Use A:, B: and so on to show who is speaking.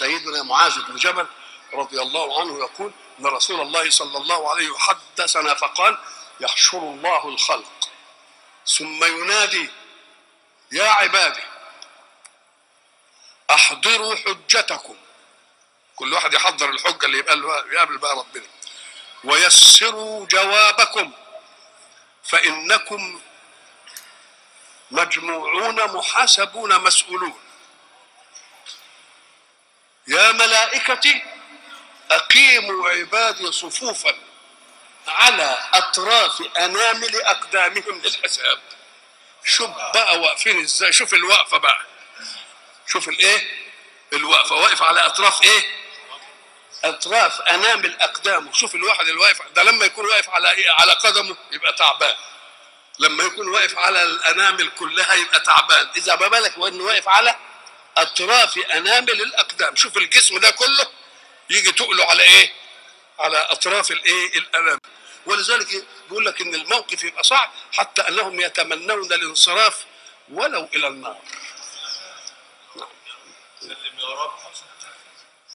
A: سيدنا معاذ بن جبل رضي الله عنه يقول ان رسول الله صلى الله عليه وسلم حدثنا فقال: يحشر الله الخلق ثم ينادي: يا عبادي احضروا حجتكم، كل واحد يحضر الحجه اللي يقابل بقى ربنا، ويسروا جوابكم فانكم مجموعون محاسبون مسؤولون. يا ملائكتي أقيموا عبادي صفوفا على أطراف أنامل أقدامهم للحساب. شوف بقى واقفين إزاي، شوف الوقفة بقى، شوف الإيه الوقفة، واقف على أطراف إيه؟ أطراف أنامل أقدامه. شوف الواحد اللي واقف ده لما يكون واقف على إيه؟ على قدمه يبقى تعبان، لما يكون واقف على الأنامل كلها يبقى تعبان، إذا ما بالك وإنه واقف على أطراف أنامل الأقدام. شوف الجسم ده كله يجي تقله على إيه؟ على أطراف الإيه؟ الأنامل. ولذلك بيقول لك إن الموقف يبقى صعب حتى أنهم يتمنون الانصراف ولو إلى النار.